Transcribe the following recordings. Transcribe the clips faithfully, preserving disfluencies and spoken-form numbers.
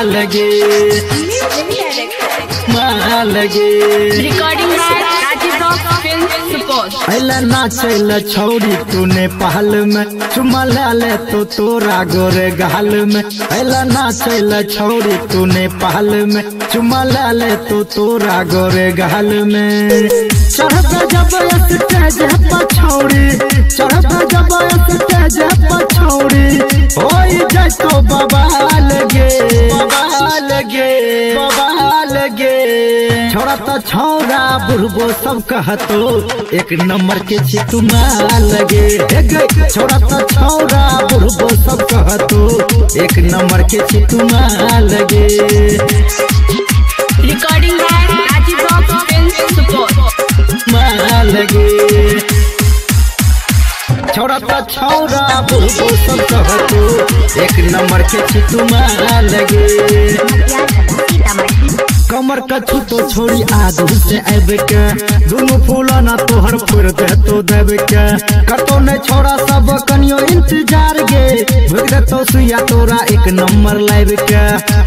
माल गे माल गे recording by Rajeev Rock film Supaul. अला नाचल छौरी तूने पहल में चुमा ले तो तोरा गोरे गाल में। अला नाचल छौरी तूने पहल में चुमा ले तो तोरा गोरे गाल में। चढ़ब जब स्टेज पर छौरी चढ़ब जब स्टेज पर छौरी होई जाए तो बवाल गे बवाल गे बवाल गे। छोड़ा तो छौरा बुढ़बो सब कहतो एक नंबर के छी माल गे। छोड़ा तो छौरा बुढ़बो सब कहतो एक नंबर के छी माल गे। Recording by Rajeev Rock film Supaul. माल गे छोड़ा तो छौरा बुढ़बो सब कहतो एक नंबर के छी माल गे। कमर कछु तो छोड़ी आदू से अब के दोनों फूला ना तोहर फुर दे तो देव के करतो ने छोड़ा सब कनियो इंतजार गे भग दे तो सुइया तोरा एक नंबर लाइव के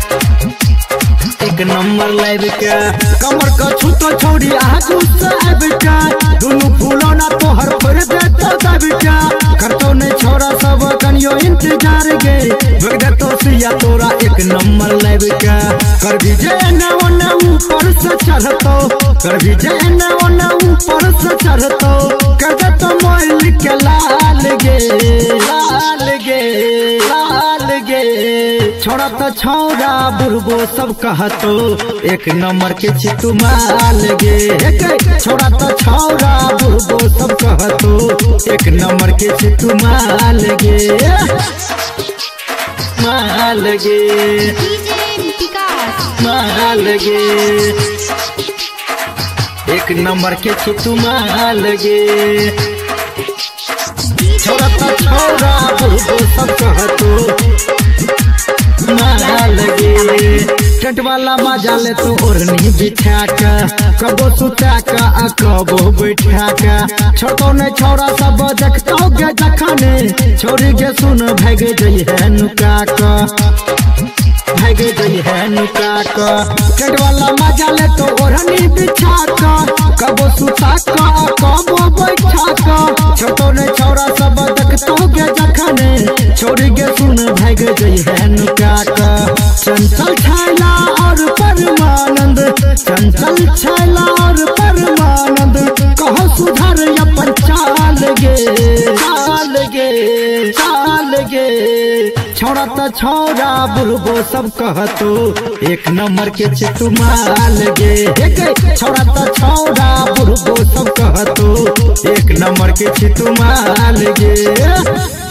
एक नंबर लाइव के। कमर कछु तो छोड़ी आदू से अब के दोनों फूला ना तोहर फुर दे तो देव के करतो ने छोड़ा सब कनियो इंतजार गे भग दे तो सुइया तोरा एक नंबर लाइव के। कर विजय ना ऊपर से चढ़तो कर विजय ना ऊपर से चढ़तो कर दे तो मोइल के लाल गे लाल गे लाल गे। छोड़ा तो छौरा बुढ़बो सब कहतो एक नंबर के छी माल गे। छोड़ा तो छौरा बुढ़बो सब कहतो एक नंबर के छी माल गे माल गे माल गे एक नंबर के छी माल गे। छोड़ा तो छौरा बुढ़बो सब कहतो माल गे। टेंट वाला मजा ले तो ओढ़नी बिछा के कबो सुता के आ कबो बैठा के छोड़ो ने छौरा सब देखतो गे जखने छोरी के सुन भागे जई है नुका के भागे जई है नुका के। टेंट वाला मजा ले तो ओढ़नी बिछा के कबो सुता के आ कबो बैठा के छोड़ो ने छौरा सब देखतो गे जखने छोरी के सुन भागे जई है नुका के। चंचल छैला और परमानंद चंचल छैला और परमानंद कहो सुधर अपन चाल गे चाल गे चाल गे। छोड़ा तो छौरा बुढ़बो सब कहतो एक नंबर के छी माल गे। छोड़ा तो छौरा बुढ़बो सब कहतो एक नंबर के छी माल गे।